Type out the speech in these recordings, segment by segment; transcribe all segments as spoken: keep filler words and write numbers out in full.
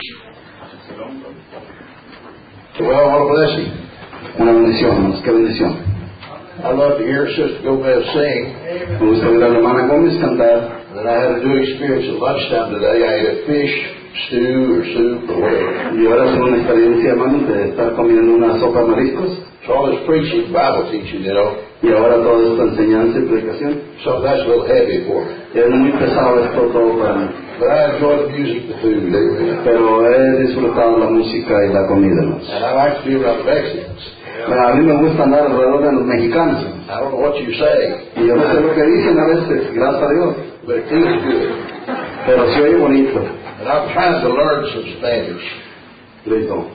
Well, what a blessing. Una bendición, hermanos, qué bendición. I love to hear Sister Gomez sing. Me gusta ver a la hermana Gómez cantar. And I had a new experience at lunchtime today. I ate a fish stew or soup or whatever. Y ahora tengo una experiencia, hermanos, de estar comiendo una sopa de mariscos. So all this preaching, Bible teaching, you know. Y ahora toda esta enseñanza y predicación. So that's a little heavy for me. Es muy pesado esto todo para mí. But I enjoy the music, the food, amen. Pero he disfrutado la música y la comida, hermanos. And I like to be around the Mexicans. A mí me gusta andar alrededor de los mexicanos. I don't know what you say. Y yo no sé lo que dicen a veces, gracias a Dios. But it feels good. Pero se oye bonito. And I'm trying to learn some Spanish. Listo.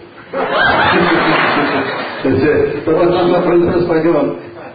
Estoy tratando de aprender español.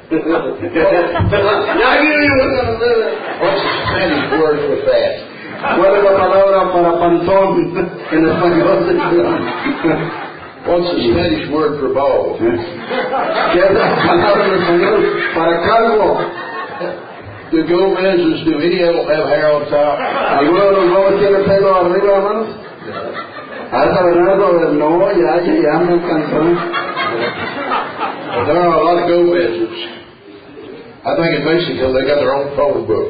What's the Spanish word for that? ¿Cuál es la palabra para pantón en español? What's the Spanish word for bald? ¿Qué es la palabra en español para calvo? Do Gomez's, do any of them have hair on top? ¿Alguno de los Gómez tiene pelo arriba, hermanos? Alta Bernardo, no, ya, ya, ya me alcanzó. Well, there are a lot of Gomez's. I think in Mexico they got their own phone book.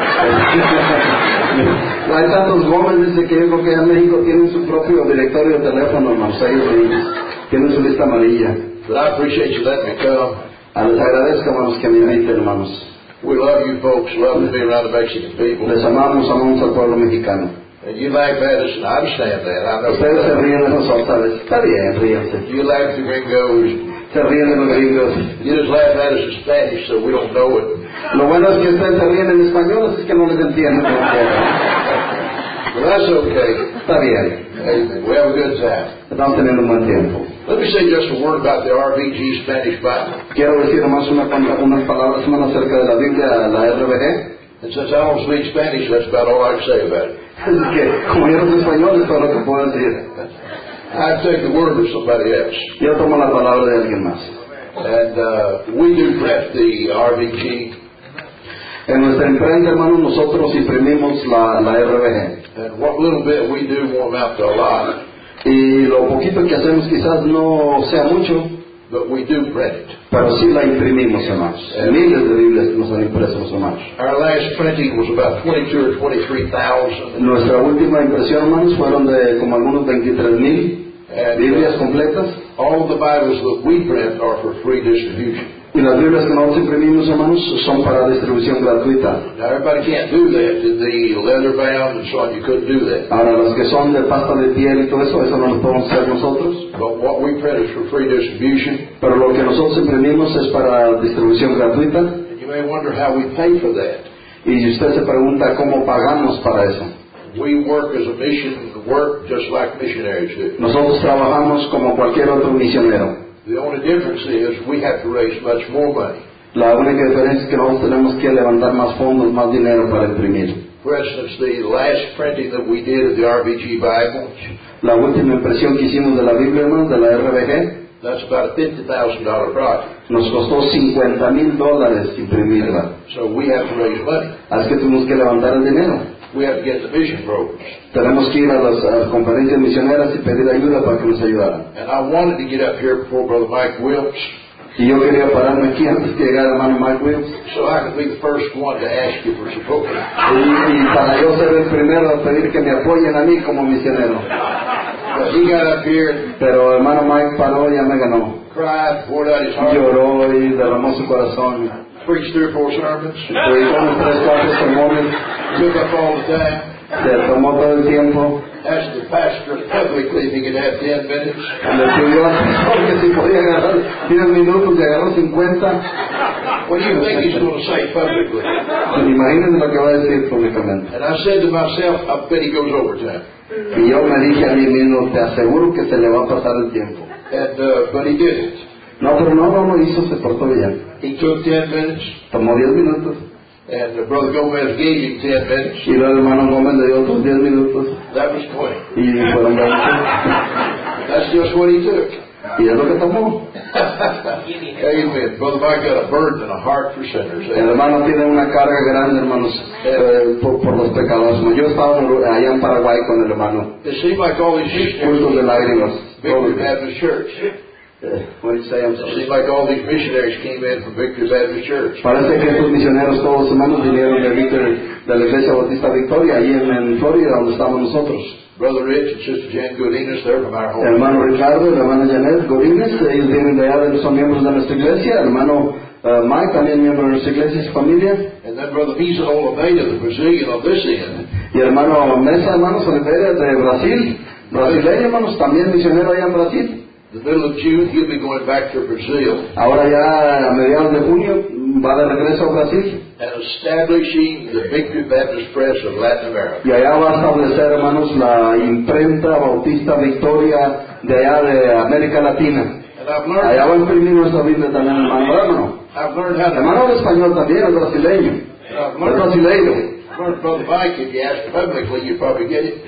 Hay tantos Gómez, dice que yo creo que en México tienen su propio directorio de teléfono, hermanos. Ellos tienen su lista amarilla. But I appreciate you letting me come. A les agradezco, hermanos, que me inviten, hermanos. We love you folks. Love to be around the Mexican people. Les amamos, amamos al pueblo mexicano. And you laugh at us, and I understand that. I know. Ustedes se ríen de nosotros, ¿sabes? Está bien, ríense. You laugh at the gringos. Se ríen de los gringos. You just laugh at us in Spanish, so we don't know it. Lo bueno es que ustedes se ríen en español, así que no les entienden. Well, that's okay. Está bien. Amen. We have a good time. Estamos teniendo un buen tiempo. Let me say just a word about the R V G Spanish Bible. Quiero decir nomás una, unas palabras más acerca de la Biblia, la R V G. And since I don't speak Spanish, that's about all I can say about it. Así que, como yo no soy español, es todo lo que puedo decir. I take the word of somebody else. Yo tomo la palabra de alguien más. And uh, we do print the R V G. En nuestra imprenta, hermanos, nosotros imprimimos la, la R V G. And what little bit we do won't amount to a lot. Y lo poquito que hacemos quizás no sea mucho, but we do print it. Pero sí la imprimimos, hermanos. Miles de Biblias nos han impreso los hermanos. Our last printing was about twenty-two or twenty-three thousand. Nuestra última impresión, hermanos, fueron de como algunos veintitrés mil Biblias completas. All the Bibles that we print are for free distribution. Y las Biblias que nosotros imprimimos, hermanos, son para distribución gratuita. Now everybody can't do that. The leather bound and so on, you couldn't do that. Ahora, las que son de pasta de piel y todo eso, eso no lo podemos hacer nosotros. But what we print is for free distribution. Pero lo que nosotros imprimimos es para distribución gratuita. And you may wonder how we pay for that. Y usted se pregunta cómo pagamos para eso. We work as a mission work just like missionaries do. Nosotros trabajamos como cualquier otro misionero. The only difference is we have to raise much more money. La única diferencia es que nosotros tenemos que levantar más fondos, más dinero para imprimir. For instance, the last printing that we did of the R V G Bible, la última impresión que hicimos de la Biblia, hermanos, de la R V G, that's about a fifty thousand dollar project. Nos costó cincuenta mil dólares imprimirla. So we have to raise money. Así que tuvimos que levantar el dinero. We have to get the mission programs. Tenemos que ir a las, a las conferencias misioneras y pedir ayuda para que nos ayudaran. And I wanted to get up here before Brother Mike Wilkes. Y yo quería pararme aquí antes que llegara el hermano Mike Wilkes. So I could be the first one to ask you for support. Y, y para yo ser el primero a pedir que me apoyen a mí como misionero. But he got up here. Pero el hermano Mike paró y ya me ganó. Cried, poured out his heart. Lloró y derramó su corazón. Preached three or four sermons. Predicó unos tres, cuatro sermones. Took up all the time. Se tomó todo el tiempo. Asked the pastor publicly if he could have ten minutes. Le pidió al pastor que si podía agarrar diez minutos y agarró cincuenta. What do you think he's going to say publicly? Imagínense lo que va a decir públicamente. And I said to myself, I bet he goes overtime. Y yo me dije a mí mismo, te aseguro que se le va a pasar el tiempo. And uh, but he didn't. No, pero no, no lo hizo, se portó bien. He took ten minutes. Tomó diez minutos. And uh, Brother Gomez gave him ten minutes. Y el hermano Gómez le dio otros diez minutos. That was twenty. Y fueron veinte. That's just what he took. Y es lo que tomó. Amen. Brother Mike got a burden and a heart for sinners. El hermano tiene una carga grande, hermanos, eh, por, por los pecadores. Yo estaba allá en Paraguay con el hermano. It seemed like all these Cultos de missionaries lágrimas. Victory Baptist Church. Eh, what did you say? I'm It sorry. seemed like all these missionaries came in from Victory Baptist Church. Parece que estos misioneros, todos hermanos, vinieron de, Victor, de la Iglesia Bautista Victoria, allí en, en Florida, donde estamos nosotros. Brother Rich and Sister Jan Godinez, they're from our home. El hermano Ricardo, el hermano Janet Godínez, ellos vienen de allá, son miembros de nuestra iglesia. El hermano uh, Mike, también miembro de nuestra iglesia y su familia. And then Brother Misa Oliveira, the Brazilian on this end. Y el hermano Mesa, hermanos Oliveira de Brasil, brasileño, hermanos, también misionero allá en Brasil. The middle of June, he'll be going back to Brazil Ahora ya a mediados de junio va de regreso a Brasil. and establishing the Victory Baptist Press of Latin America. Y allá va a establecer, hermanos, la imprenta Bautista Victoria de allá de América Latina. And I've Allá va a learned, imprimir nuestra Biblia también, hermano. hermano. I've learned how to, Hermano de español también, es brasileño. I've Es learned, brasileiro. I've learned, Brother Mike, if you ask publicly, you probably get it.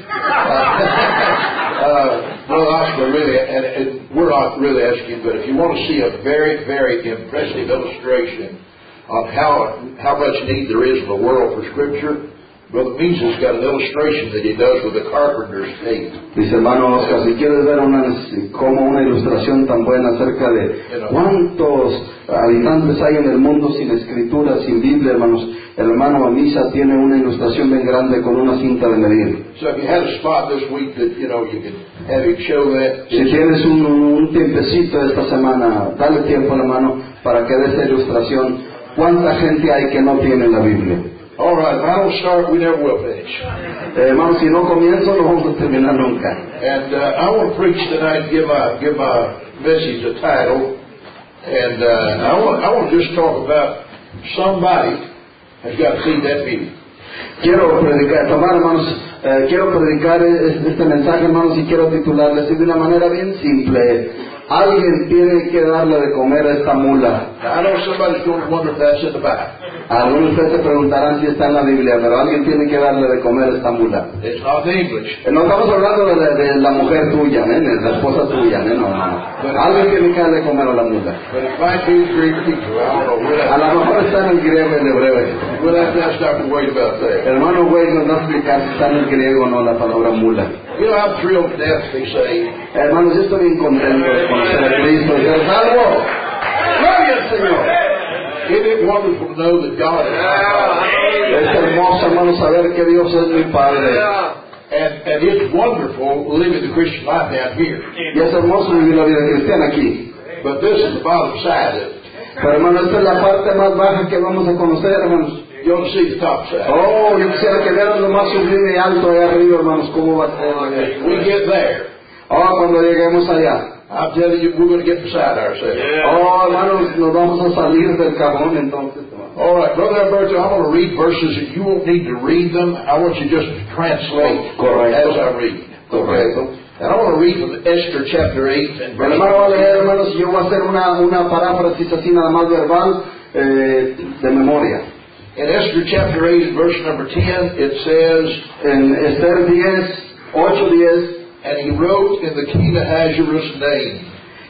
uh, Brother Oscar, really, and, and we're not really asking, but if you want to see a very, very impressive illustration of how how much need there is in the world for Scripture, Brother Misa's got an illustration that he does with a carpenter's tape. Dice hermano Oscar, si quieres ver una, como una ilustración tan buena acerca de cuántos habitantes hay en el mundo sin escritura, sin Biblia, hermanos, el hermano Misa tiene una ilustración bien grande con una cinta de medir. So if you had a spot this week that, you know, you could have him show that. Si tienes un, un tiempecito esta semana, dale tiempo, hermano, para que dé esta ilustración. ¿Cuánta gente hay que no tiene la Biblia? All right, if I don't start, we never will finish. Eh, hermano, si no comienzo, no vamos a terminar nunca. And uh, I want to preach tonight, give my give my message a title, and uh, I want I want to just talk about somebody has got to see that meeting. Quiero predicar, tomar, hermanos, eh, quiero predicar este, este mensaje, hermanos, y quiero titularle así de una manera bien simple. Alguien tiene que darle de comer a esta mula. Now, I know somebody's going to wonder if that's in the Bible. Algunos de ustedes se preguntarán si está en la Biblia, pero alguien tiene que darle de comer a esta mula. It's not in English. Eh, No estamos hablando de la, de la mujer tuya, ¿eh? De la esposa tuya, ¿eh? No, no. Alguien tiene que darle de comer a la mula. But it might be the Greek teacher. I don't know. We'll A have, lo mejor está en el griego y en el hebreo. we'll have to ask Doctor Wade about that. Hermano güey nos va a explicar si está en el griego o no la palabra mula. You know, I'm thrilled to death to be saved. Hermanos, yo estoy bien contento de conocer a Cristo y ser salvo. ¡Gloria al Señor! Isn't it wonderful to know that God is my Father? Es hermoso, hermano, saber que Dios es mi Padre. And, and it's wonderful living the Christian life down here. Y es hermoso vivir la vida cristiana aquí. But this is the bottom side of it. Pero, hermano, esta es la parte más baja que vamos a conocer, hermanos. You want to see the top side. Oh, yo quisiera que vieran lo más sublime y alto allá arriba, hermanos, cómo va a ser. When we get there, Oh, cuando lleguemos allá. I'm telling you, we're going to get beside ourselves. Oh, hermanos, nos vamos a salir del cajón entonces, hermano. All right, Brother Alberto, I'm going to read verses and you won't need to read them. I want you just to translate Correcto. as I read. Correcto. And I want to read from Esther chapter eight and El verse hermano va a leer, hermanos, y yo voy a hacer una, una paráfrasis así nada más verbal, eh, de memoria. In Esther chapter eight and verse number ten, it says, En Esther diez, ocho, diez, and he wrote in the king Ahasuerus' name,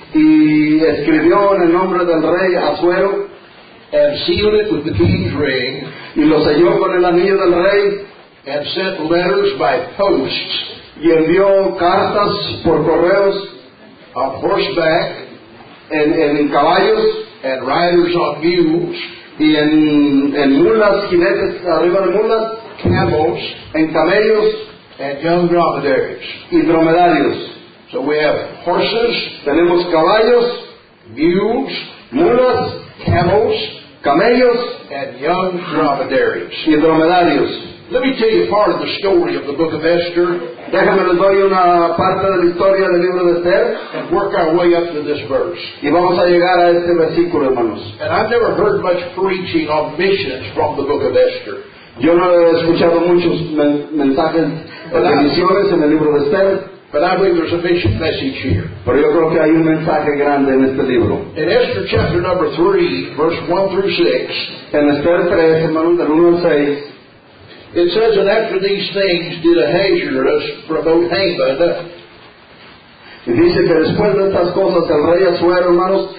y escribió en el nombre del rey Asuero, and sealed it with the king's ring, y lo selló con el anillo del rey, and sent letters by posts y envió cartas por correos on horseback en, en caballos and riders on mules, y en, en mulas, jinetes arriba de mulas, camels, en camellos and young dromedaries. y dromedarios. So we have horses, Tenemos caballos, mules, mulas, camels, camellos and young dromedaries. y dromedarios. Let me tell you part of the story of the book of Esther Déjame les doy una parte de la historia del libro de Esther and work our way up to this verse. y vamos a llegar a este versículo, hermanos. And I've never heard much preaching on missions from the book of Esther. Yo no he escuchado muchos men- mensajes de misiones en el libro de Esther, But I believe there's a mission message here. pero yo creo que hay un mensaje grande en este libro. In Esther chapter number three, verse one through six, En Esther tres, hermanos, del uno al seis, it says, and after these things did Ahasuerus promote Haman, Y dice que después de estas cosas el rey Asuero, hermanos,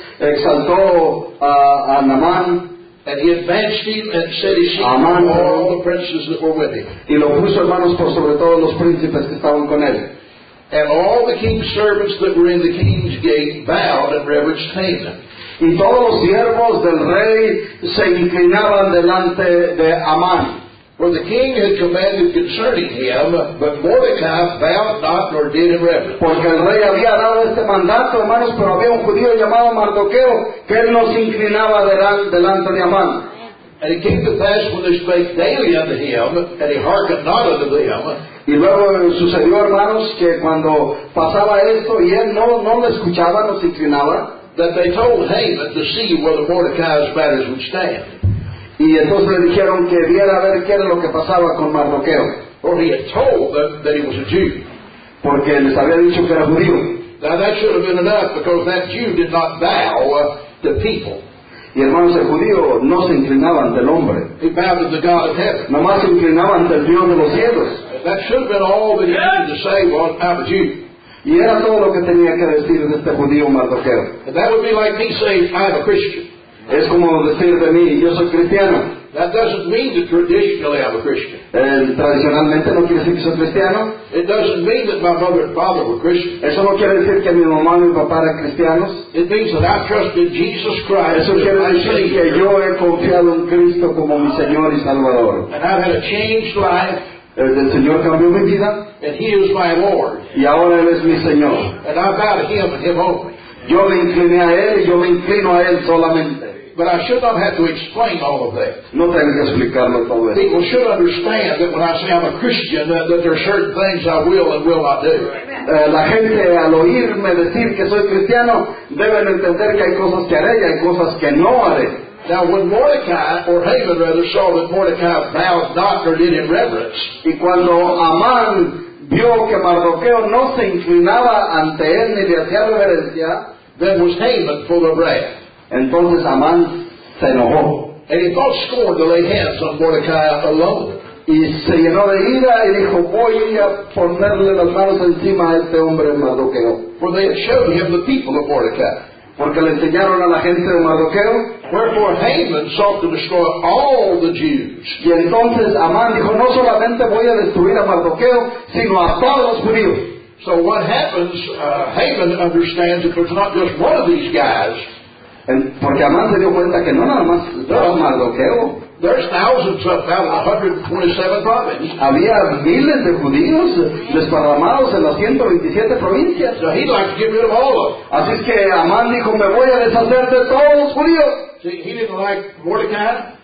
exaltó a, a Naamán, and he advanced him and set his seat Amán, over all the princes that were with him. y lo puso, hermanos, por sobre todos los príncipes que estaban con él. And all the king's servants that were in the king's gate bowed and reverenced Haman. Y todos los siervos del rey se inclinaban delante de Amán. For the king had commanded concerning him, but Mordecai bowed not nor did him reverence. Porque el rey había dado este mandato, hermanos, pero había un judío llamado Mardoqueo que él no se inclinaba delan- delante de Amán. And it came to pass when they spake daily unto him, and he hearkened not unto them. Y luego sucedió, hermanos, que cuando pasaba esto y él no, no lo escuchaba, no se inclinaba, that they told Haman to see whether Mordecai's matters would stand. y entonces le dijeron que viera a ver qué era lo que pasaba con Mardoqueo, For he had told them that he was a Jew. porque les había dicho que era judío. Now that should have been enough, because that Jew did not bow uh, to people. Y hermanos, el judío no se inclinaba ante el hombre, He bowed to the God of heaven. nomás se inclinaba ante el Dios de los cielos. And that should have been all that he needed to say was, I'm a Jew. Y era todo lo que tenía que decir de este judío Mardoqueo. And that would be like me saying, I'm a Christian. Es como decir de mí, yo soy cristiano. That doesn't mean that traditionally I'm a Christian. Eh, tradicionalmente no quiere decir que soy cristiano. It doesn't mean that my mother and father were Christians. Eso no quiere decir que mi mamá y mi papá eran cristianos. It means that I trust in Jesus Christ Eso as quiere my decir que Savior. yo he confiado en Cristo como mi Señor y Salvador. And I've had a changed life, El, el Señor cambió mi vida and He is my Lord. y ahora Él es mi Señor. And I bow to Him and Him only. Yo me incliné a Él y yo me inclino a Él solamente. But I should not have to explain all of that. No tengo que explicarlo todo eso. People should understand that when I say I'm a Christian, that, that there are certain things I will and will not do. Eh, la gente al oírme decir que soy cristiano deben entender que hay cosas que haré y hay cosas que no haré. Now, when Mordecai, or Haman rather, saw that Mordecai bowed not or did him reverence, Y cuando Amán vio que Mardoqueo no se inclinaba ante él ni le hacía reverencia, then was Haman full of wrath. entonces Amán se enojó And he thought scorn to lay hands on Mordecai alone. y se llenó de ira y dijo, voy a ponerle las manos encima a este hombre Mardoqueo. For they had showed him the people of Mordecai. Porque le enseñaron a la gente de Mardoqueo. Wherefore Haman sought to destroy all the Jews. Y entonces Amán dijo, no solamente voy a destruir a Mardoqueo, sino a todos los judíos. So what happens, uh, Haman understands that there's not just one of these guys. En- porque Amán se dio cuenta que no nada más estaba Mardoqueo. There's thousands of out of one hundred twenty-seven provinces. Había miles de judíos desparramados en las ciento veintisiete provincias. So he'd like to get rid of all of them. Así es que Amán dijo, me voy a deshacer de todos los judíos. See, he didn't like Mordecai.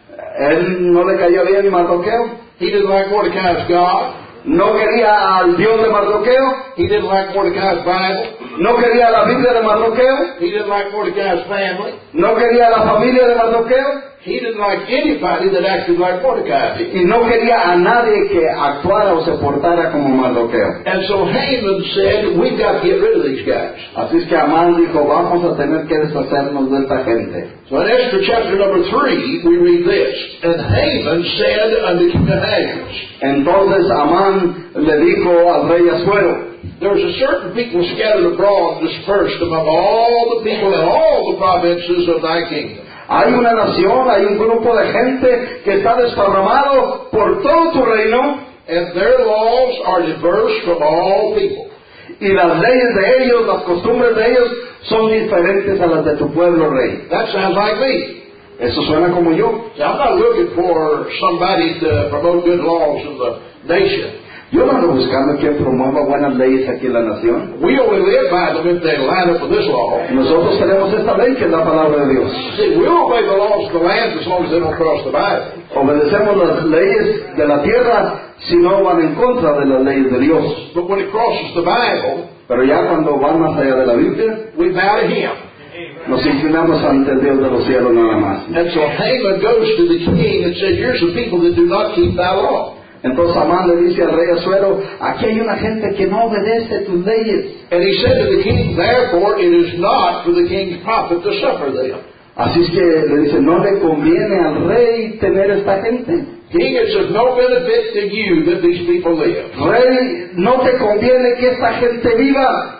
Él no le caía bien Mardoqueo. He didn't like Mordecai's God. No quería al Dios de Mardoqueo. He didn't like Mordecai's Bible. No quería la Biblia de Mardoqueo. He didn't like Mordecai's family. No quería la familia de Mardoqueo. He didn't like anybody that acted like Mordecai did. Y no quería a nadie que actuara o se portara como Mardoqueo. And so Haman said, we've got to get rid of these guys. Así es que Amán dijo, vamos a tener que deshacernos de esta gente. So in Esther chapter number three, we read this. And Haman said unto King Ahasuerus, Entonces Amán le dijo al rey Asuero, there was a certain people scattered abroad and dispersed among all the people in all the provinces of thy kingdom. hay una nación, hay un grupo de gente que está desparramado por todo tu reino, And their laws are diverse from all people. y las leyes de ellos, las costumbres de ellos, son diferentes a las de tu pueblo, rey. That sounds like me. Eso suena como yo. See, I'm not looking for somebody to promote good laws in the nation. Yo no ando buscando quien promueva buenas leyes aquí en la nación. We only live by them if they line up with this law. Nosotros tenemos esta ley que es la palabra de Dios. See, we'll obey the laws of the land as long as they don't cross the Bible. Obedecemos las leyes de la tierra si no van en contra de las leyes de Dios. But when it crosses the Bible, Pero ya cuando van más allá de la Biblia, we bow to Him. nos inclinamos ante el Dios de los cielos nada más. And so Haman goes to the king and says, here's the people that do not keep thy law. Entonces Amán le dice al rey Asuero, aquí hay una gente que no obedece tus leyes. And he said to the king, therefore it is not for the king's profit to suffer them. Así es que le dice, no le conviene al rey tener esta gente. King, it's of no benefit to you that these people live. Rey, no te conviene que esta gente viva.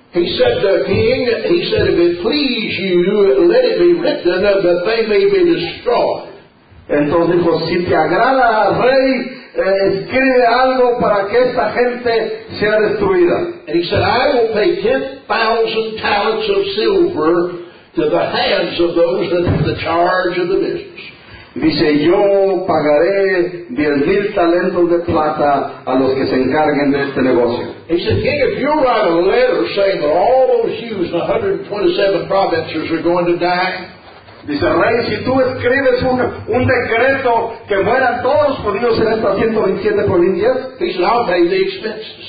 He said, the king, he said, if it please you, let it be written that they may be destroyed. Entonces dijo, si te agrada, rey, eh, escribe algo para que esta gente sea destruida. And he said, I will pay ten thousand talents of silver to the hands of those that have the charge of the business. Dice, yo pagaré diez mil talentos de plata a los que se encarguen de este negocio. He said, King, if you write a letter saying that all those Jews in one hundred twenty-seven provinces are going to die, dice, rey, si tú escribes un, un decreto que mueran todos los judíos en estas ciento veintisiete provincias, he said, I'll pay the expenses.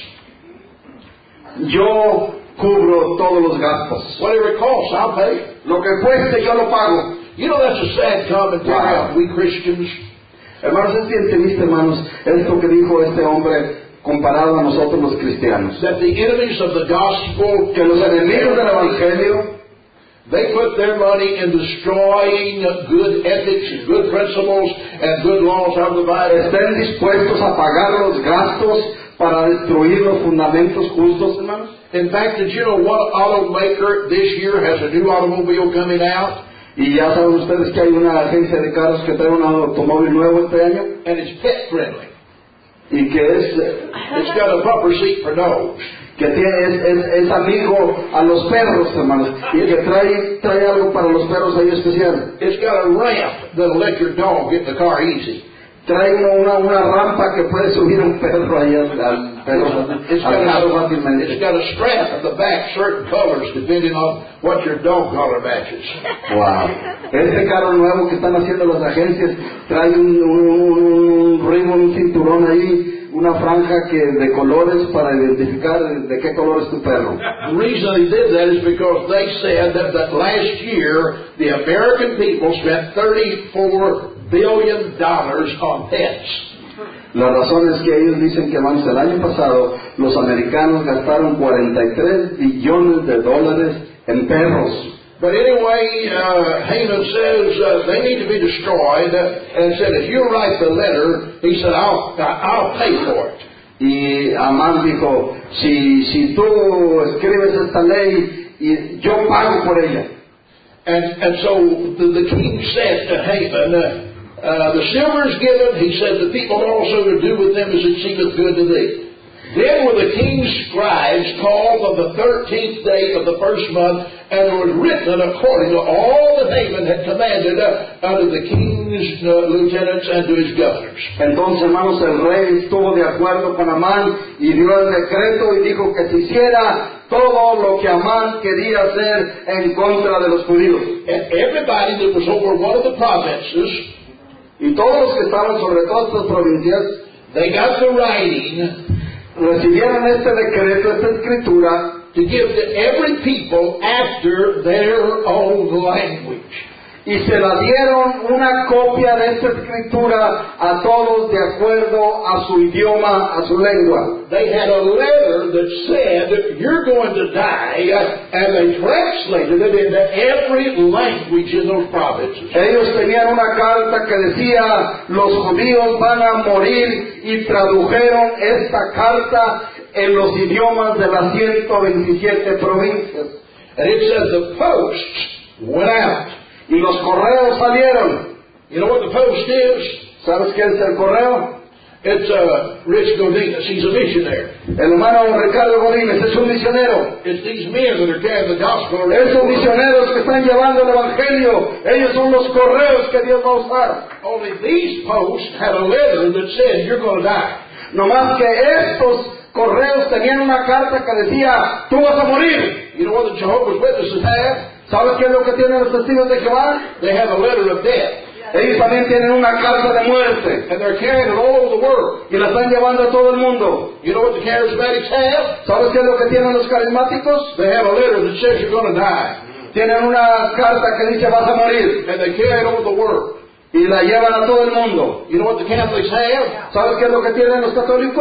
Yo cubro todos los gastos. Whatever it costs, I'll pay. Lo que cueste, yo lo pago. You know, that's a sad commentary Wow. on we Christians. Hermanos, es bien triste, hermanos, esto que dijo este hombre comparado a nosotros los cristianos. That the enemies of the gospel, Que los enemigos del evangelio, they put their money in destroying good ethics and good principles and good laws out of the Bible. estén dispuestos a pagar los gastos para destruir los fundamentos justos, hermanos. In fact, did you know one automaker this year has a new automobile coming out? Y ya saben ustedes que hay una agencia de carros que trae un automóvil nuevo este año And it's pet friendly. y que es eh, It's got a bumper seat for dogs. que tiene, es, es, es amigo a los perros, hermanos, y que trae trae algo para los perros ahí especial. It's got a ramp that'll let your dog get in the car easy. Trae una, una, una rampa que puede subir un perro ahí al, al, perro, It's al carro got, a, fácilmente. it's got a strap at the back, certain colors depending on what your dog color matches. Wow. Este carro nuevo que están haciendo las agencias trae un, un, un ribbon, un cinturón ahí, una franja que de colores para identificar de qué color es tu perro. The reason they did that is because they said that, that last year the American people spent thirty-four billion dollars on pets. La razón es que ellos dicen que, vamos, el año pasado los americanos gastaron cuarenta y tres billones de dólares en perros. But anyway, uh, Haman says uh, they need to be destroyed, uh, and said, if you write the letter, he said, I'll, I'll pay for it. Y Amán dijo, si, si tú escribes esta ley, y yo pago por ella. And, and so the, the king said to Haman, uh, uh, the silver is given, he said, the people also to do with them as it seemeth good to thee. Then were the king's scribes called on the thirteenth day of the first month, and it was written according to all that Haman had commanded uh, unto the king's uh, lieutenants and to his governors. Entonces, hermanos, el rey estuvo de acuerdo con Amán y dio el decreto y dijo que se hiciera todo lo que Amán quería hacer en contra de los judíos. And everybody that was over one of the provinces, Y todos los que estaban sobre todas estas provincias, they got the writing recibieron este decreto, esta escritura, to give to every people after their own language. y se la dieron una copia de esta escritura a todos de acuerdo a su idioma, a su lengua. They had a letter that said, you're going to die, and they translated it into every language in those provinces. Ellos tenían una carta que decía, los judíos van a morir, y tradujeron esta carta en los idiomas de las ciento veintisiete provincias. And it says the posts went out. Y los correos salieron. You know what the post is? ¿Sabes qué es el correo? It's uh, Rich Godinez. He's a missionary. El hermano Ricardo Godínez es un misionero. It's these men that are carrying the gospel around. Esos misioneros que están llevando el evangelio, ellos son los correos que Dios va a usar. Only these posts had a letter that said, you're going to die. No más que estos correos tenían una carta que decía, tú vas a morir. You know what the Jehovah's Witnesses have? ¿Sabes qué es lo que tienen los testigos de Jehová? They have a letter of death. Ellos también tienen una carta de muerte. And they're carrying it all over the world. Y la están llevando a todo el mundo. You know what the charismatics have? ¿Sabes qué es lo que tienen los carismáticos? They have a letter that says you're going to die. Tienen una carta que dice vas a morir. And they carry it over the world. Y la llevan a todo el mundo. You know what the Catholics have? ¿Sabes qué es lo que tienen los católicos?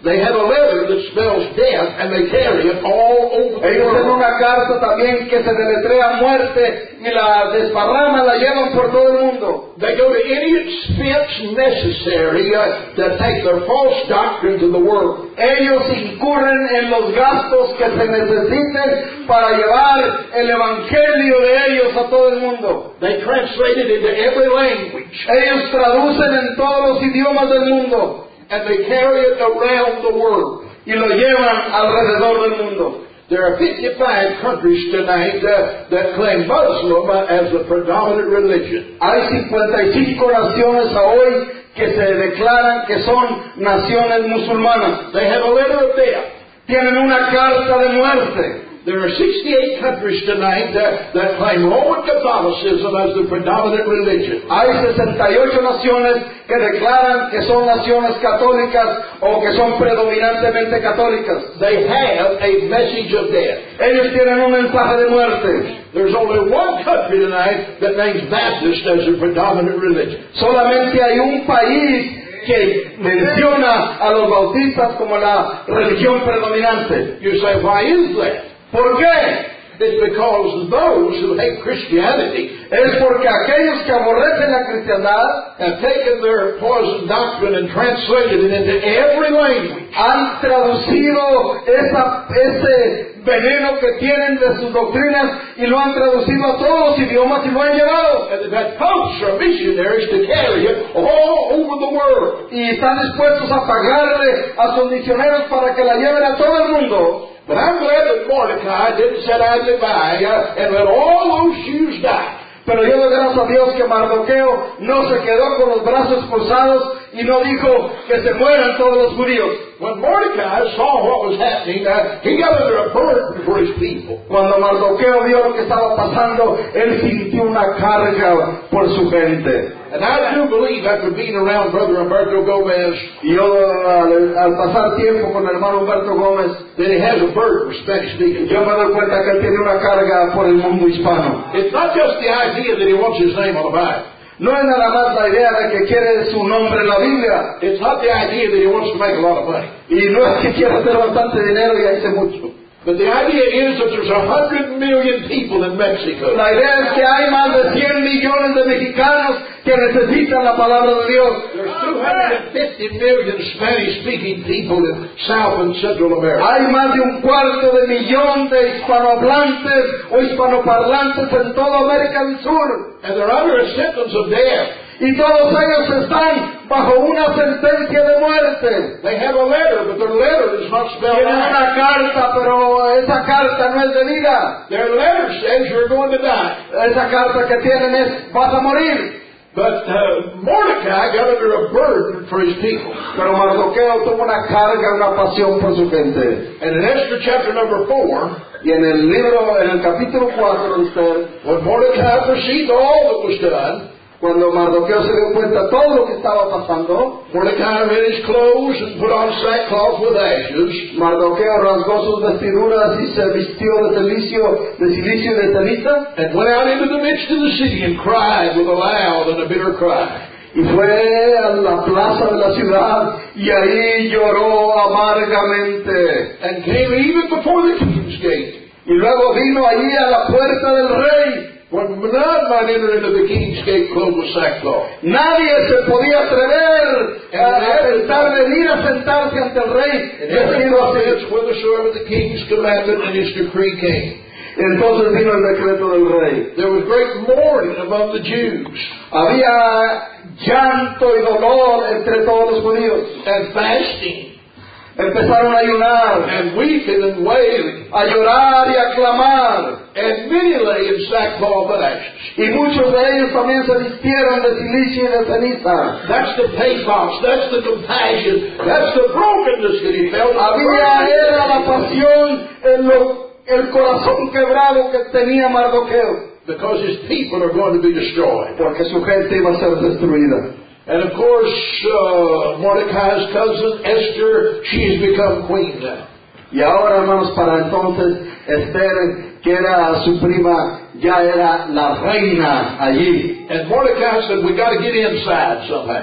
They have a letter that spells death, and they carry it all over the Ellos tienen world. una carta también que se deletrea muerte y la desparraman, la llevan por todo el mundo. They go to any expense necessary uh, to take their false doctrine to the world. Ellos incurren en los gastos que se necesiten para llevar el evangelio de ellos a todo el mundo. They translate it into every language, Ellos traducen en todos los idiomas del mundo and they carry it around the world. y lo llevan alrededor del mundo. There are fifty-five countries tonight uh, that claim Muslim uh, as the predominant religion. Hay cincuenta y cinco naciones a hoy que se declaran que son naciones musulmanas. They have a letter of death. Tienen una carta de muerte. There are sixty-eight countries tonight uh, that claim Roman Catholicism as the predominant religion. Hay sesenta y ocho naciones que declaran que son naciones católicas o que son predominantemente católicas. They have a message of death. Ellos tienen un mensaje de muerte. There's only one country tonight that names Baptist as the predominant religion. Solamente hay un país que menciona a los bautistas como la religión predominante. You say, why is that? ¿Por qué? It's because those who hate Christianity Es porque aquellos que aborrecen la cristiandad have taken their poison doctrine and translated it into every language. han traducido esa, ese veneno que tienen de sus doctrinas y lo han traducido a todos los idiomas y lo han llevado. And they've had popes or missionaries to carry it all over the world. Y están dispuestos a pagarle a sus misioneros para que la lleven a todo el mundo. But I'm glad that Mordecai didn't sit idly by uh, and let all those Jews die. Pero yo doy gracias a Dios que Mardoqueo no se quedó con los brazos cruzados y no dijo que se mueran todos los judíos. When Mordecai saw what was happening, uh, he got under a burden for his people. Cuando Mardoqueo vio lo que estaba pasando, él sintió una carga por su gente. And I do believe, after being around Brother Humberto Gomez, Y yo al, al pasar tiempo con el hermano Humberto Gómez, that he has a burden for Spanish speaking. yo me doy cuenta que él tiene una carga por el mundo hispano. It's not just the idea that he wants his name on the Bible. No es nada más la idea de que quiere su nombre en la Biblia. It's not the idea that he wants to make a lot of money. Y no es que quiera hacer bastante dinero y hace mucho. But the idea is that there's a hundred million people in Mexico. La idea es que hay más de cien millones de mexicanos que necesitan la palabra de Dios. There's two hundred fifty million Spanish-speaking people in South and Central America. Hay más de un cuarto de millón de hispanohablantes o hispanoparlantes en toda América del Sur. And they're under a sentence of death. Y todos ellos están bajo una sentencia de muerte. They have a letter, but their letter is not spelled Tienen out. una carta, pero esa carta no es de vida. Their letter says you're going to die. Esa carta que tienen es, vas a morir. But uh, Mordecai got under a burden for his people. Pero Mardoqueo tuvo una carga, una pasión por su gente. And in Esther chapter number four, Y en el libro, en el capítulo cuatro de usted, when Mordecai perceived all that was done, cuando Mardoqueo se dio cuenta de todo lo que estaba pasando, Mordecai rent his clothes and put on sackcloth with ashes. Mardoqueo rasgó sus vestiduras y se vistió de silicio, de silicio y de ceniza, And went out into the midst of the city and cried with a loud and a bitter cry. y fue a la plaza de la ciudad y ahí lloró amargamente. And came even before the king's gate. Y luego vino allí a la puerta del rey. When none might enter into the king's gate clothed with sackcloth. Nadie se podía atrever a, a pensar venir a sentarse ante el rey. And every vestido así. province whithersoever the king's commandment and his decree came. Entonces vino el decreto del rey. There was great mourning among the Jews, Había llanto y dolor entre todos los judíos. and fasting, Empezaron a ayunar, and weeping and wailing, a llorar y a clamar. and many lay in sackcloth and ashes. Y muchos de ellos también se vistieron de silicio y de ceniza. That's the pathos, that's the compassion, that's the brokenness that he felt. Había era la pasión, el, lo- el corazón quebrado que tenía Mardoqueo. Because his people are going to be destroyed. Porque su gente iba a ser destruida. And of course, uh, Mordecai's cousin, Esther, she has become queen now. Y ahora, hermanos, para entonces, Esther, que era su prima, ya era la reina allí. And Mordecai said, we got to get inside somehow.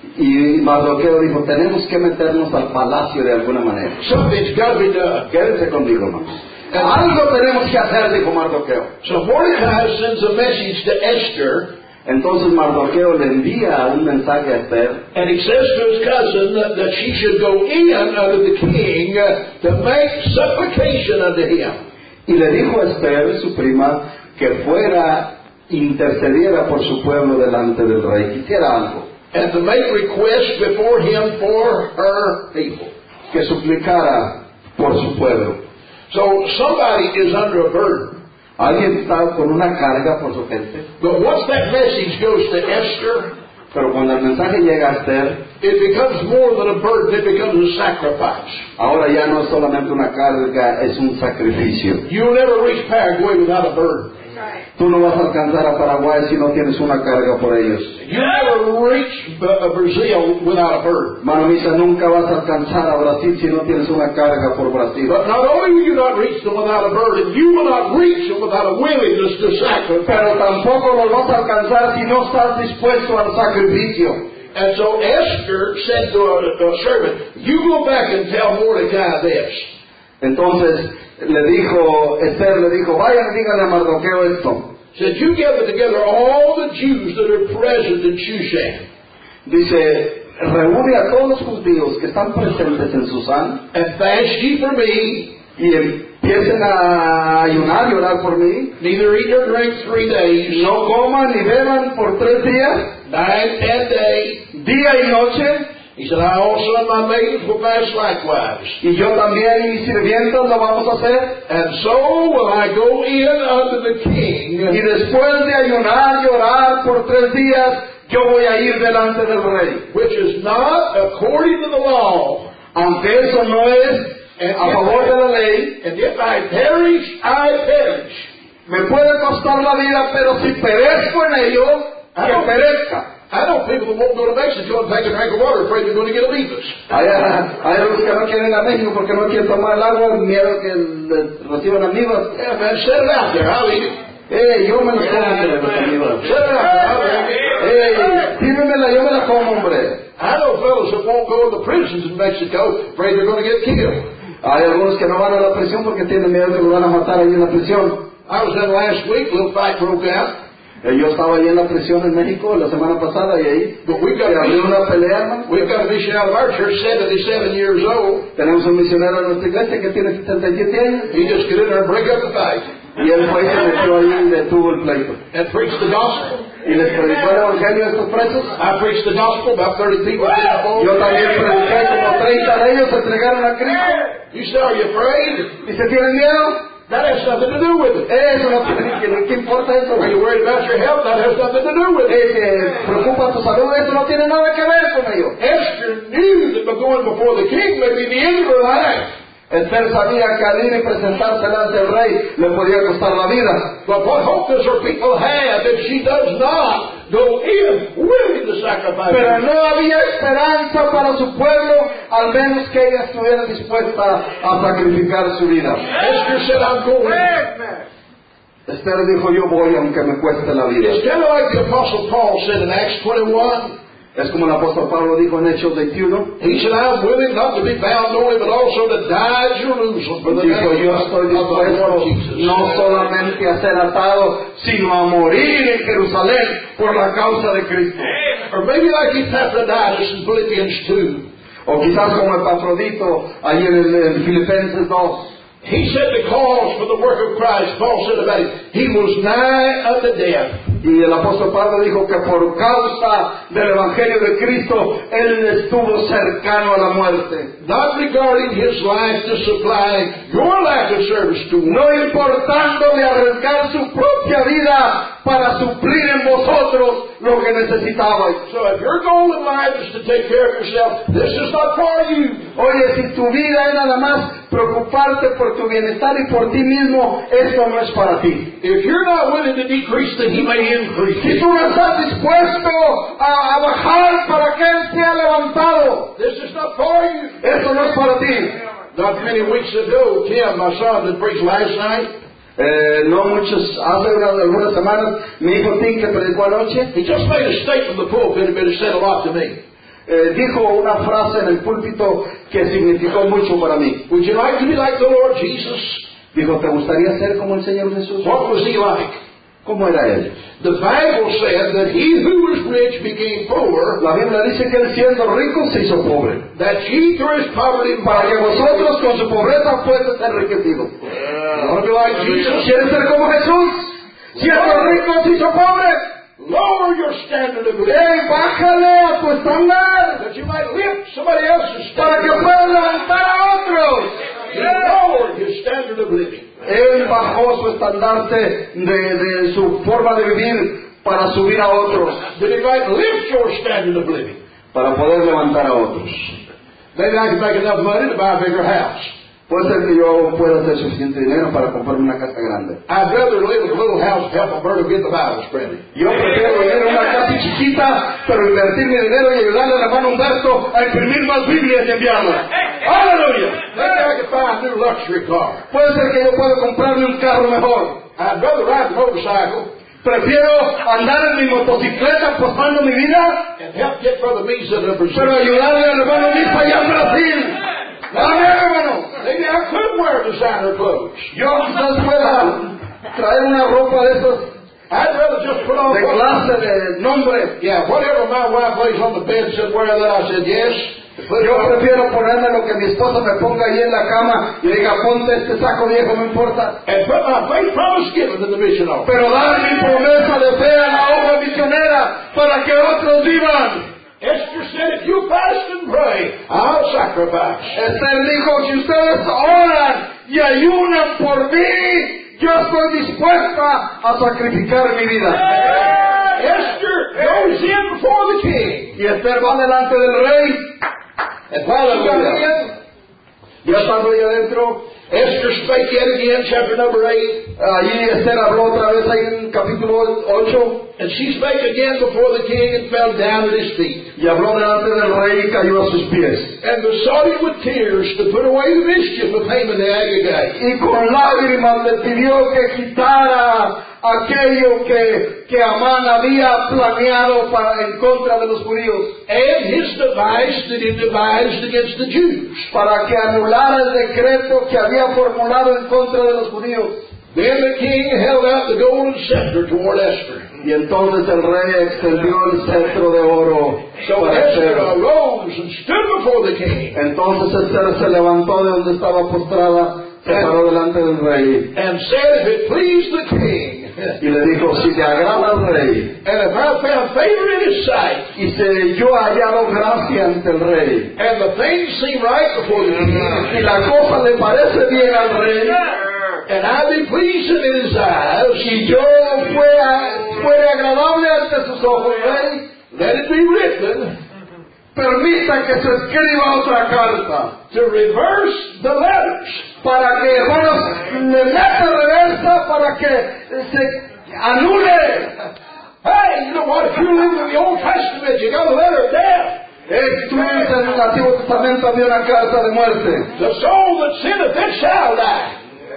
Y Mardoqueo dijo, tenemos que meternos al palacio de alguna manera. Something's got to be done. Quédense conmigo, hermanos. Algo tenemos que hacer, dijo Mardoqueo. So Mordecai sends a message to Esther. Entonces Mardoqueo le envía un mensaje a Esther. And he says to his cousin that, that she should go in unto the king uh, to make supplication unto him. Y le dijo a Esther, su prima, que fuera, intercediera por su pueblo delante del rey, que hiciera algo. And to make requests before him for her people. Que suplicara por su pueblo. So somebody is under a burden. Alguien está con una carga por su gente. But once that message goes to Esther, pero cuando el mensaje llega a Esther, it becomes more than a burden, it becomes a sacrifice. Ahora ya no es solamente una carga, es un sacrificio. You'll never reach Paraguay without a burden. Tú no vas a alcanzar a Paraguay si no tienes una carga por ellos. You never reach Brazil without a burden. Mano Misa, nunca vas a alcanzar a Brasil si no tienes una carga por Brasil. But not only will you not reach them without a burden, you will not reach them without a willingness to sacrifice. Pero tampoco los vas a alcanzar si no estás dispuesto al sacrificio. And so Esther said to a, a servant, you go back and tell Mordecai this. Entonces le dijo, Esther le dijo, vayan y díganle a Mardoqueo esto. Said, you gather together all the Jews that are present in Shushan. Dice, reúne a todos los judíos que están presentes en Susán. And fast ye for me. Y empiecen a ayunar y orar por mí. Neither eat nor drink three days. No coman ni beban por tres días. Night and day. Día y noche. He said, I also and my maidens will fast likewise. Y yo también y mis sirvientas lo vamos a hacer. And so will I go in unto the king. Y después de ayunar y orar por tres días, yo voy a ir delante del rey. Which is not according to the law. Aunque eso no es a favor de la ley. And if I perish, I perish. Me puede costar la vida, pero si perezco en ello, que perezca. I know people that won't go to Mexico and take a drink of water afraid they're going to get a leave us. Hay, hay algunos que no quieren ir a México porque no quieren tomar el agua, miedo que le reciban amigos. Yeah, man, set it out there. I'll eat it. Hey, yo me la como, hombre, los amigos. Set it out there. I'll drink it. Hey, dímemela, yo me la como, hombre. I know fellows that won't go to the prisons in Mexico afraid they're going to get killed. Hay algunos que no van a la prisión porque tienen miedo que los van a matar ahí en la prisión. I was in last week, a little fight broke out. Yo estaba ahí en la prisión en México la semana pasada y ahí se abrió una pelea, hermano. We've got a missionary out of our church, seventy-seven years old. Tenemos un misionero en nuestra iglesia que tiene setenta y siete años. He just get in there and break up the fight. Y él fue y se metió ahí y detuvo el pleito. And preached the gospel. Y les predicó el evangelio a estos presos. I preached the gospel, about thirty people came forward. Yo también prediqué, como treinta de ellos se entregaron a Cristo. You say, are you afraid? ¿Y se tienen miedo? That has nothing to do with it. Eso no tiene que, ¿qué importa eso? Are you worried about your health? That has nothing to do with it. Eh, ¿Te preocupa tu salud? Eso no tiene nada que ver con ello. Esther knew that going before the king may be the end of her life. Esther sabía que al ir y presentarse delante del rey le podía costar la vida. But what hope does her people have if she does not go in willing to sacrifice? Pero no había esperanza para su pueblo, al menos que ella estuviera dispuesta a sacrificar su vida. Esther said, I'm going. Esther dijo, yo voy aunque me cueste la vida. It's kind of like the Apostle Paul said in Acts twenty-one. Es como el apóstol Pablo dijo en Hechos veintiuno. He said, I'm willing not to be bound only, but also to die at Jerusalem for the Dijo, yo estoy name of the Lord dispuesto Jesus. no solamente a ser atado, sino a morir en Jerusalén por la causa de Cristo. Or maybe like Epaphroditus in Philippians two. O quizás como Epafrodito ahí en, el, en Filipenses dos. He said because for the work of Christ, Paul said about him, he was nigh unto death. Y el apóstol Pablo dijo que por causa del Evangelio de Cristo, él estuvo cercano a la muerte. Not regarding his life to supply your lack of service to him. No importándole arriesgar su propia vida para suplir en vosotros lo que necesitabais. So if your goal in life is to take care of yourself, this is not for you. Oye, si tu vida es nada más preocuparte por tu bienestar y por ti mismo, esto no es para ti. If you're not willing to decrease, then he may increase. Si tú no estás dispuesto a, a bajar para que él sea levantado, This is not for you. esto no es para ti. Not many weeks ago, Tim, my son, that preached last night, Eh, no muchos, hace unas, algunas semanas, mi hijo Tim que predicó anoche, he just made a statement in the pulpit, but it said a lot to me. eh, dijo una frase en el púlpito que significó mucho para mí. Would you like to be like the Lord Jesus? Dijo, ¿te gustaría ser como el Señor Jesús? What was he like? ¿Cómo era él? The Bible said that he who was rich became poor, La Biblia dice que él siendo rico se hizo pobre, that ye through his poverty para que vosotros con su pobreza fueses enriquecidos. You want to be like Jesus? ¿Quieres ser como Jesús? Siendo rico se hizo pobre. Lower your standard of living, ¡Ey, bájale a tu estándar! that you might lift somebody else's Para standard. que puedas levantar a otros. He lowered his standard of living. Él bajó su estandarte de, de su forma de vivir para subir a otros, That he might lift your standard of living. para poder levantar a otros. Maybe I can make enough money to buy a bigger house. Puede ser que yo pueda hacer suficiente dinero para comprarme una casa grande. I'd rather live in a little house and help Alberta get the Bible spreading. Yo prefiero vivir en una casa chiquita, pero invertir mi dinero y ayudarle al hermano Humberto a imprimir más Biblias y enviarlas. ¡Aleluya! Maybe I could buy a new luxury car. Puede ser que yo pueda comprarme un carro mejor. I'd rather ride the motorcycle Prefiero andar en mi motocicleta apostando mi vida, and help get Brother Misa to Brazil. pero ayudarle al hermano Misa allá en Brasil. Amén, hermano. Maybe I could wear designer clothes. Yo quizás pueda traer una ropa de esas I'd rather just put on de what, clase, de nombre. yeah, whatever my wife lays on the bed and said, wear that. I said, yes. Put it Yo on. prefiero ponerme lo que mi esposa me ponga ahí en la cama y diga, ponte este saco viejo, no importa. And put my faith promise given to the mission office. Pero dar mi promesa de fe a la obra misionera para que otros vivan. Esther said, if you fast and pray, I'll sacrifice. Esther dijo, si ustedes oran y ayunan por mí, yo estoy dispuesta a sacrificar mi vida. Esther goes in before the king. Y Esther va delante del rey. And while I'm Aleluya. Ya estando ahí adentro, Esther spake yet again, chapter number eight. allí Esther habló otra vez ahí en capítulo ocho. And she spake again before the king and fell down at his feet. Y habló delante del rey y cayó a sus pies. And besought him with tears to put away the mischief of Haman the Agagite. Y con lágrimas le pidió que quitara aquello que, que Amán había planeado para, en contra de los judíos, And his device that he devised against the Jews. para que anulara el decreto que había formulado en contra de los judíos. Then the king held out the golden scepter toward Esther. Y entonces el rey extendió el cetro de oro So para Esther Esther. arose and stood before the king. Entonces Esther se levantó de donde estaba postrada, se paró delante del rey And said, if it please the king, y le dijo, si te agrada al rey, and if I found favor in his sight, y si yo he hallado gracia ante el rey, and the things seem right before the king, y la cosa le parece bien al rey, and I be pleasing in his eyes, y yo fuera, fuera agradable ante sus ojos, rey, let it be written permita que se escriba otra carta, to reverse the letters. para que, hermanos, le meta reversa para que se anule. Hey, you know what? If you live in the Old Testament, you got a letter of death. Eh, tú dices en el Antiguo Testamento había una carta de muerte. The soul that sinneth, it shall die.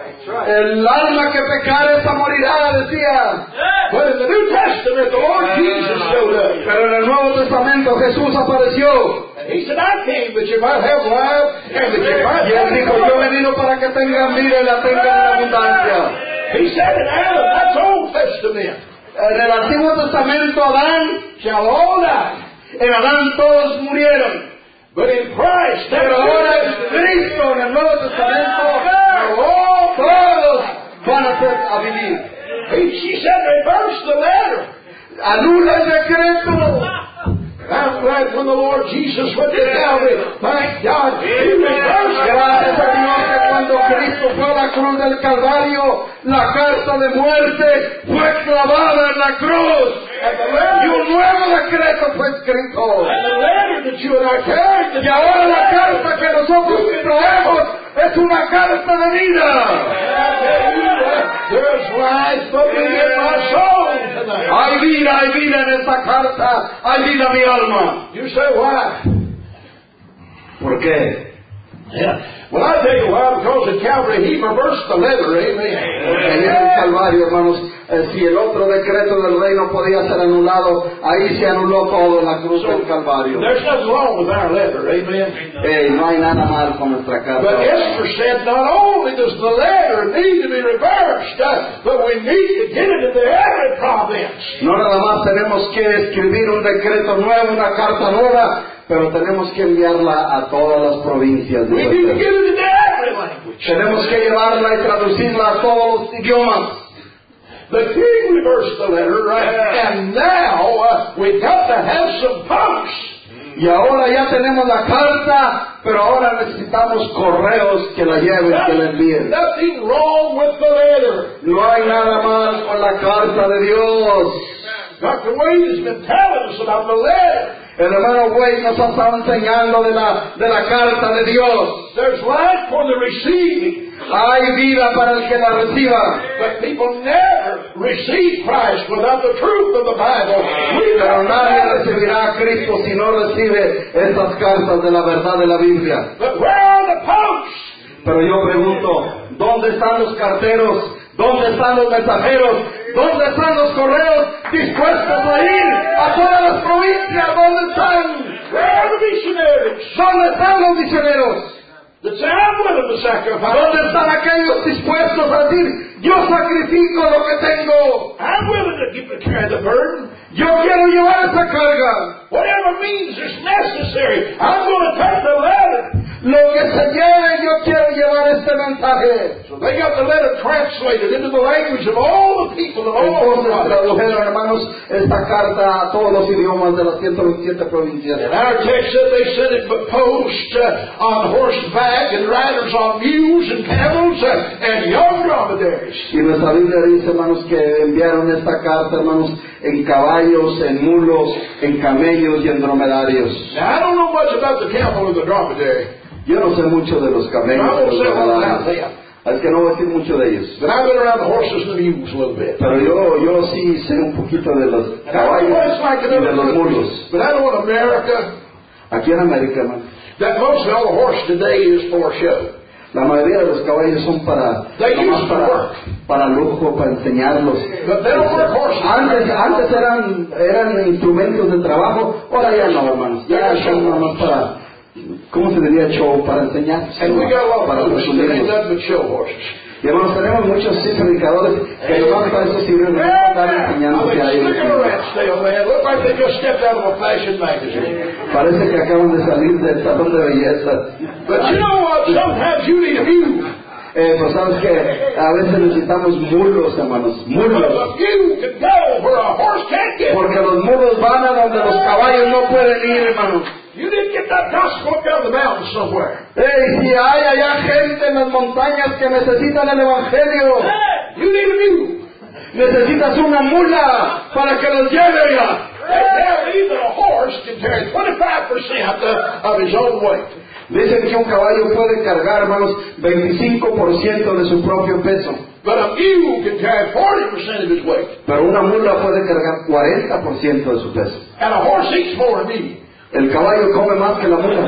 El alma que pecare, esa morirá, decía. But in the New Testament, the Lord Jesus showed up. Pero en el Nuevo Testamento Jesús apareció. And he said, I came that you might have life, and that you might Y él have dijo, yo he venido para que tengan vida y la tengan en abundancia. He said in Adam, that's Old Testament, En el Antiguo Testamento Adán, shall all die. en Adán todos murieron. But in Christ, that's Pero ahora en New Cristo, en el Nuevo Testamento, Testament. todos van a ser a vivir. He, she said, reverse the letter. Anula el decreto. I'm glad when the Lord Jesus went to Calvary, thank God, He reversed it. Gracias a Dios que cuando Cristo fue a la cruz del Calvario, la carta de muerte fue clavada en la cruz. Y un nuevo decreto fue escrito. And the letter that you and I carried, Y ahora la carta que nosotros traemos es una carta de vida. there's life bubbling in my soul tonight. Hay vida, hay vida en esta carta, hay vida en mi alma. You say, why? ¿Por qué? Yeah. Well, I tell you why, because at Calvary He reversed the letter, amen. Porque allí en el Calvario, hermanos. Eh, si el otro decreto del rey no podía ser anulado, ahí se anuló todo en la cruz So, del Calvario. there's nothing wrong with our letter, amen? Eh, no hay nada mal con nuestra But carta. Esther said not only does the letter need to be reversed, uh, but we need to get it into every province. No nada más tenemos que escribir un decreto nuevo, una carta nueva, pero tenemos que enviarla a todas las provincias de We need to nuestra- get it into every language. Tenemos que llevarla y traducirla a todos los idiomas. The king reversed the letter, uh, and now uh, we've got to have some posts. Y ahora ya tenemos la carta, pero ahora necesitamos correos que la lleven, que la envíen. Nothing wrong with the letter. No hay nada mal con la carta de Dios. Doctor Wade has been telling us about the letter. El hermano Wade nos ha estado enseñando de la, de la carta de Dios. There's life for the receiving, Hay vida para el que la reciba. but people never receive Christ without the truth of the Bible. We Pero don't nadie have it. recibirá a Cristo si no recibe estas cartas de la verdad de la Biblia. But where are the posts? Pero yo pregunto, ¿dónde están los carteros? ¿Dónde están los mensajeros? ¿Dónde están los correos dispuestos a ir a todas las provincias? ¿Dónde están? Where are the missionaries ¿Dónde están los misioneros? that say, I'm willing to sacrifice? ¿Dónde están aquellos dispuestos a decir, yo sacrifico lo que tengo? I'm willing to give, carry the burden. Yo quiero llevar esa carga. Whatever means is necessary. I'm going to take the letter. Lo que se lleve, yo quiero llevar este mensaje. So they got the letter translated into the language of all the people of all Entonces the provinces. tradujeron, hermanos, esta carta a todos los idiomas de las ciento veintisiete provincias. And our text said they sent it by post uh, on horseback and riders on mules and camels uh, and young dromedaries. Y nuestra Biblia dice, hermanos, que enviaron esta carta, hermanos, en caballos, en mulos, en camellos y en dromedarios. Now I don't know much about the camel or the dromedary, Yo no sé mucho de los but camellos I y won't los say all about dromedarios. them. Es que no voy a decir mucho de ellos. But I've been around the horses and the mules a little bit. Pero yo, yo sí sé un poquito de los And I don't know what it's caballos like in y de other los countries, mulos. but I know in America Aquí en América, hermano, that mostly all the horse today is for show. la mayoría de los caballos son para, They nomás used to para, work. para lujo, para enseñarlos. But they don't work horses. Antes, antes eran, eran instrumentos de trabajo, ahora ya no, hermanos. Ya son nomás para, ¿cómo se diría? Show, para enseñar. And we got a lot Para of horses that ain't presumirlos. nothing but show horses. Y hermanos, tenemos muchos sí, predicadores que nomás para eso sirven, no para estar I enseñándose a mean, ellos. look at a rat tail, man. Look like they just stepped out of a fashion magazine. Parece que acaban de salir del salón de belleza. But you know what? Sometimes you need a mule. Eh, pues sabes que a veces necesitamos mulos, hermanos, Because mulos. a mule can go where a horse can't get. Porque los mulos van a donde los caballos no pueden ir, hermanos. You didn't get that gospel up down the mountain somewhere. Hey, si hay allá gente en las montañas que necesitan el evangelio, Hey, you need a mule. necesitas una mula para que los lleve allá. They tell me that a horse can carry twenty-five percent of his own weight. Dicen que un caballo puede cargar, hermanos, veinticinco por ciento de su propio peso. But a mule can carry forty percent of his weight. Pero una mula puede cargar cuarenta por ciento de su peso. And a horse eats more than me. El caballo come más que la mula.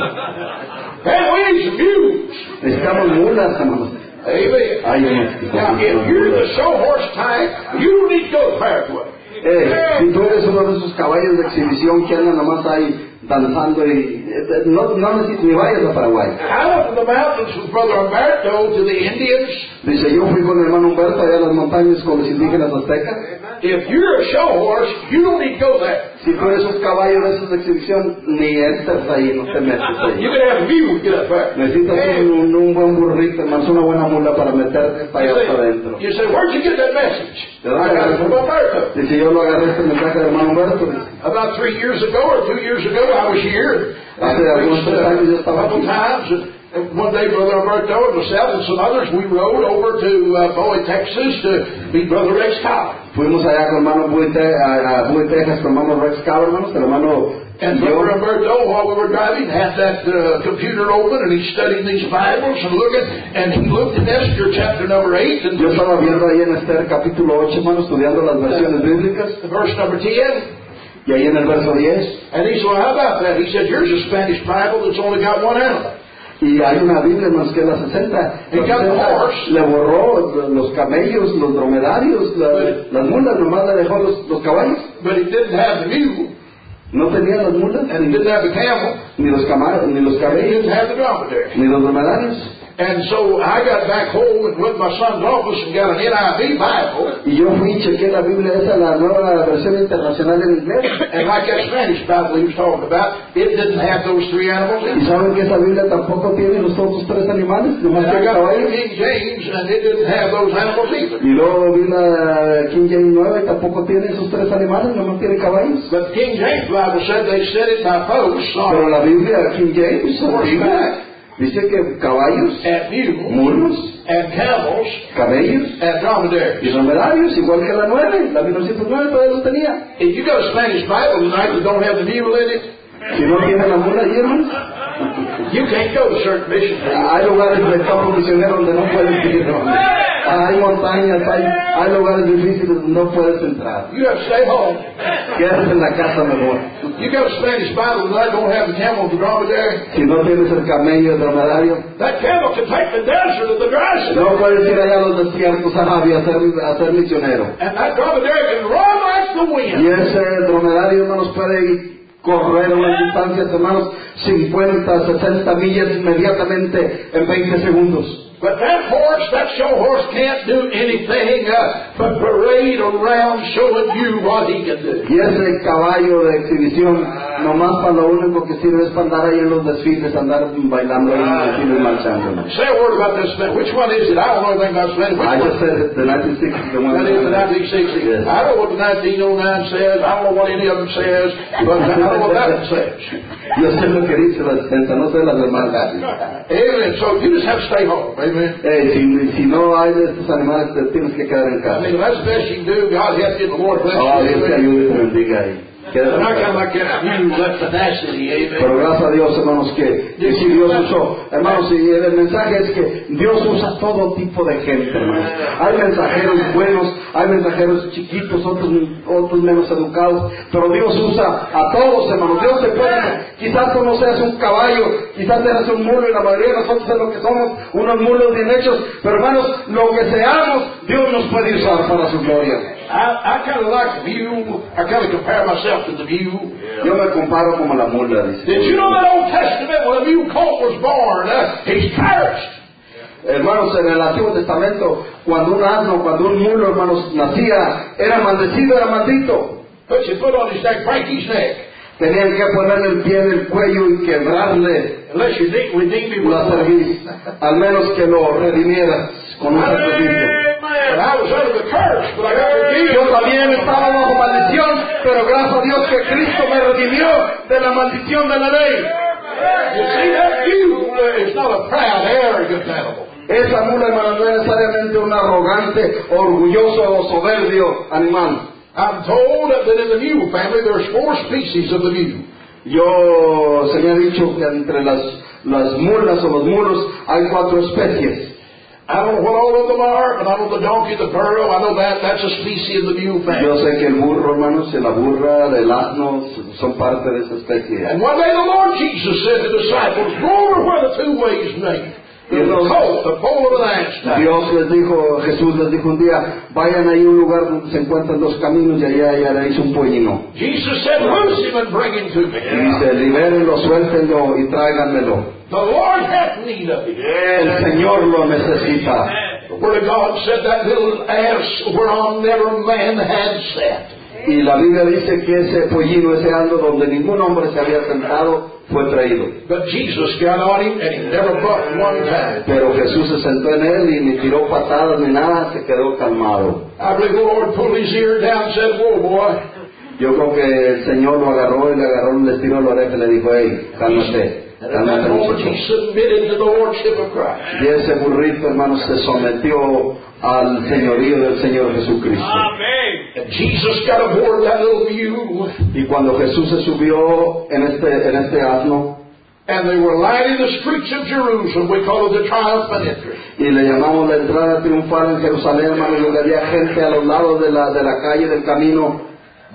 And we need some mules. Necesitamos mulas, hermanos. Amen. Ay, hermanos. Now, if you're the show horse type, you need to go the pathway. Eh, si tú eres uno de esos caballos de exhibición que andan nomás ahí danzando y eh, no, no necesitas ni vayas a Paraguay. I went to the mountains with Brother Humberto to the Indians. Dice, yo fui con mi hermano Humberto allá a las montañas con los indígenas aztecas. If you're a show horse, you don't need to go there. Si tú eres un caballo de esos de exhibición, ni entras ahí, no te metes You ahí. can have a mule get up there. Necesitas un, un, un buen burrito, hermano, una buena mula para meterte para You allá para say, adentro. you say, where'd you get that message? ¿De I got it from dónde? Humberto. Dice, yo lo agarré este mensaje del hermano Humberto. Dice, About three years ago or two years ago, I was here. Hace And algunos preached, tres uh, años yo a estaba couple aquí. times. And and one day, Brother Humberto and myself and some others, we rode over to uh, Bowie, Texas to meet Brother Rex Cobb. Fuimos allá con hermano Bowie, Te- a, a Bowie, Texas, con hermano Rex Cobb, hermanos, el hermano And yo. Brother Humberto, while we were driving, had that uh, computer open and he's studying these Bibles and looking, and he looked at Esther chapter number eight and Yo estaba viendo ahí en Esther capítulo ocho, hermano, estudiando las versiones bíblicas, verse number ten. y ahí en el verso diez, And he said, well, how about that? He said, here's a Spanish Bible that's only got one animal. Y hay una Biblia, hermanos, que es la sesenta. He got the horse. Le borró los camellos, los dromedarios, la, las mulas, nomás le dejó los, los caballos. But he didn't have the mule, No tenía las mulas, and he didn't have the camel, ni los, cama- ni los and he camellos, didn't have the dromedary. ni los dromedarios. And so I got back home and went to my son's office and got an N I V Bible. Y yo fui y chequé la Biblia esa, la nueva versión internacional en inglés. And like that Spanish Bible he was talking about, it didn't have those three animals in Y it. saben que esa Biblia tampoco tiene los otros tres animales, nomás And I tiene got the caballos. King James, and it didn't have those animals either. Y luego vi la King James nueva y tampoco tiene esos tres animales, nomás tiene caballos. But the King James Bible said they sent it by post Pero on la Biblia King James antigua, horseback, dice que caballos, and mules, mulos, and camels, camellos and dromedaries. y dromedarios, igual que la nueve, la mil novecientos nueve todavía los tenía. If you got a Spanish Bible tonight that don't have the mule in it, Si no tiene la mula ahí, hermano, you can't go to certain mission fields. hay lugares de campo misionero donde no puedes ir, hermano. Hay montañas, hay, hay lugares difíciles donde no puedes entrar. You have to stay home. Quédate en la casa mejor. You got a Spanish Bible tonight don't have the camel and the dromedary. Si no tienes el camello, el dromedario, That camel can take the desert of the dry season. no puedes ir allá a los desiertos, a Javi, a ser, a ser misionero. And that dromedary can run like the wind. Y ese dromedario, hermanos, puede ir correr unas distancias, hermanos, cincuenta, sesenta millas inmediatamente en veinte segundos. But that horse, that show horse, can't do anything uh, but parade around showing you what he can do. Y ese caballo de exhibición, nomás para lo único que sirve es para andar ahí en los desfiles, andar bailando ahí en los desfiles, marchando. Say a word about this man. Which one is it? I don't know anything about Spanish. Which I one? just said it, the nineteen sixty, the one. That is the nineteen sixty. Yes. I don't know what the nineteen oh nine says. I don't know what any of them says. But I know what that one says. Yo sé lo que dice la sesenta, no sé las demás. Amen. So you just have to stay home. Amen. Eh, si, si no hay de estos animales, te tienes que quedar en I casa. mean, that's the best you can do. God help you. The Lord bless Oh, you. Dios te Amen. ayude y te bendiga ahí. Quédate And en I kind casa. of like that view, that tenacity. Pero Amen. gracias a Dios, hermanos, que, que sí Dios usó. Hermanos, y el mensaje es que Dios usa todo tipo de gente, hermanos. Hay mensajeros buenos, hay mensajeros chiquitos, otros, otros menos educados, pero Dios usa a todos, hermanos. Dios te puede, quizás tú no seas un caballo, quizás seas un mulo, y la mayoría de nosotros es lo que somos, unos mulos bien hechos, pero hermanos, lo que seamos, Dios nos puede usar para su gloria. I, I kind of like the mule. I kind of compare myself to the mule. Yo me comparo como la mula, dice. Did you know that Old Testament when a mule colt was born, uh, he's cursed? Hermanos, en el Antiguo Testamento, cuando un asno, cuando un mulo, hermanos, nacía, era maldecido, era maldito. Put your foot on his neck, break his neck. Tenían que ponerle el pie en el cuello y quebrarle Unless you de- redeem him with la blood. cerviz, al menos que lo redimieras con un sacrificio. And I was under the curse, but I got redeemed. Yo también estaba bajo maldición, pero gracias a Dios que Cristo me redimió de la maldición de la ley. You see, that mule is not a proud, arrogant animal. Esa mula, hermano, no es necesariamente un arrogante, orgulloso o soberbio animal. I'm told that in the mule family there's four species of the mule. Yo se me ha dicho que entre las, las mulas o los mulos hay cuatro especies. I don't know what all of them are, but I know the donkey, the burro, I know that, that's a species of the mule family. Yo sé que el burro, hermanos, y la burra, el asno, son parte de esa especie. And one day the Lord Jesus said to the disciples, go over where the two ways meet. There's a colt, the foal of an ass. Dios les dijo, Jesús les dijo un día, vayan ahí a un lugar donde se encuentran dos caminos y allá hallaréis un pollino. Jesus said, loose him and bring him to me. Y dice, libérenlo, suéltenlo y tráiganmelo. The Lord hath need of him. El Señor lo necesita. The Word of God said that little ass whereon never man had sat. Y la Biblia dice que ese pollino, ese asno donde ningún hombre se había sentado, fue traído. But Jesus got on him and he never bucked one time. Pero Jesús se sentó en él y ni tiró patadas ni nada, se quedó calmado. I believe the Lord pulled his ear down and said, whoa, boy. Yo creo que el Señor lo agarró y le agarró, le estiró la oreja y le dijo, hey, cálmate, And at that cálmate moment muchacho. he submitted to the Lordship of Christ. Y ese burrito, hermano, se sometió al señorío del Señor Jesucristo. And Jesus got aboard that little mule, Y cuando Jesús se subió en este, en este asno, and they were lining the streets of Jerusalem. We call it the triumphant entry. y le llamamos la entrada triunfal en Jerusalén, hermano, donde había gente a los lados de la, de la calle, del camino,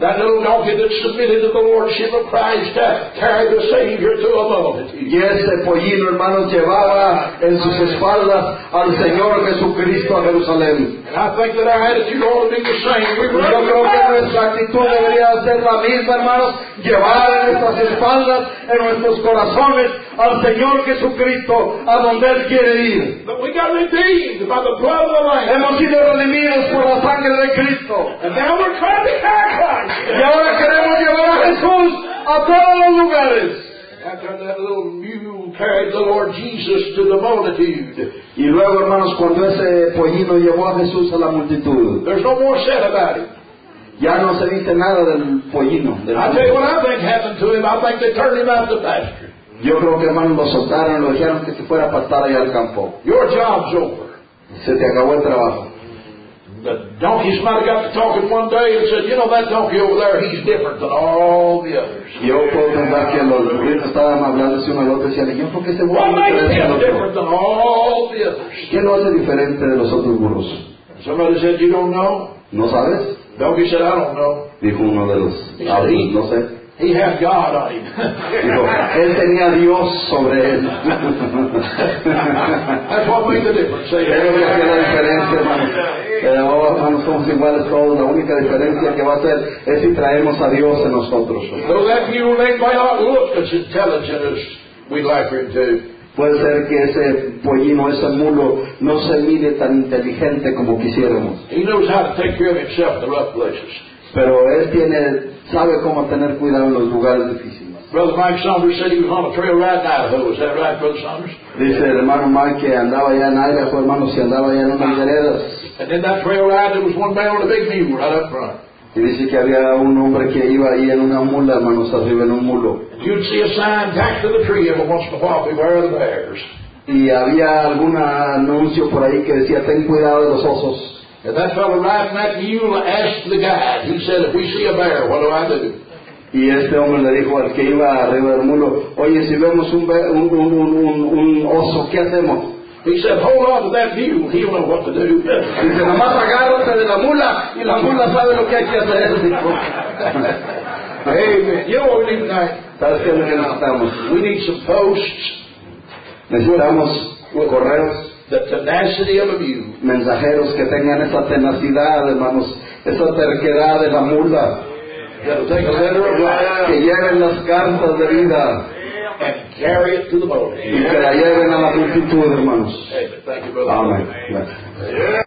That little donkey that submitted to the Lordship of Christ uh, carried the Savior to a multitude. Y ese pollino, hermanos, llevaba en sus espaldas al Señor Jesucristo a Jerusalén. And I think that our attitude ought to be the same. We Yo creo que nuestra actitud debería ser la misma, hermanos, llevar en nuestras espaldas, en nuestros corazones, al Señor Jesucristo, a donde Él quiere ir. But we got redeemed by the blood of the Lamb. Hemos sido redimidos por la sangre de Cristo. And now we're trying to carry Christ. Y ahora queremos llevar a Jesús a todos los lugares. After that little mule carried the Lord Jesus to the multitude, Y luego, hermanos, cuando ese pollino llevó a Jesús a la multitud, there's no more said about him. ya no se dice nada del pollino. Del I tell you what I think happened to him. I think they turned him out to pasture. Yo creo que, hermanos, lo soltaron, lo dijeron que se fuera a pastar allá al campo. Your job's over. Se te acabó el trabajo. The donkeys might have got to talking one day and said, you know, that donkey over there, he's different than all the others. Yo puedo pensar que los burritos estaban hablando uno al otro y decían, yo creo que ese burro What es makes diferente al him otro. different than all the others? ¿Qué lo hace diferente de los otros burros? Somebody said, you don't know? ¿No sabes? Donkey said, I don't know. Dijo uno de los autos, no sé. He had God on him. Dijo, él tenía a Dios sobre él. That's what made the difference. Eso es lo que hace la diferencia, hermano. Pero, oh, hermanos, somos iguales todos. La única diferencia que va a hacer es si traemos a Dios en nosotros. Though that mule may not look as intelligent as we'd like for him to. Puede ser que ese pollino, ese mulo, no se mire tan inteligente como quisiéramos. He knows how to take care of himself in the rough places. Pero él tiene, sabe cómo tener cuidado en los lugares difíciles. Brother Mike Saunders said he was on a trail ride in Idaho. Is that right, Brother Saunders? Dice el hermano Mike que andaba allá en Idaho, hermano, si andaba allá en unas veredas. And in that trail ride, there was one man on a big mule right up front. Y dice que había un hombre que iba ahí en una mula, hermanos, arriba en un mulo. And you'd see a sign tacked to the tree every once in a while, beware of the bears. Y había algún anuncio por ahí que decía, ten cuidado de los osos. And that fellow riding that mule asked the guide, he said, if we see a bear, what do I do? Y este hombre le dijo al que iba arriba del mulo, oye, si vemos un, be- un, un, un, un, un oso, ¿qué hacemos? He said, hold on to that mule, he'll know what to do. Dice, nomás agárrate de la mula y la mula sabe lo que hay que hacer. Amen. You know what we need tonight? ¿Sabes qué es lo que necesitamos? We need some posts, Necesitamos correos, the tenacity of a mule. mensajeros que tengan esa tenacidad, hermanos, esa terquedad de la mula, That'll take a letter of que life lleven las cartas de vida and carry it to the y multitude. que la lleven a la multitud, hermanos. Amen. Thank you, brother. Amén.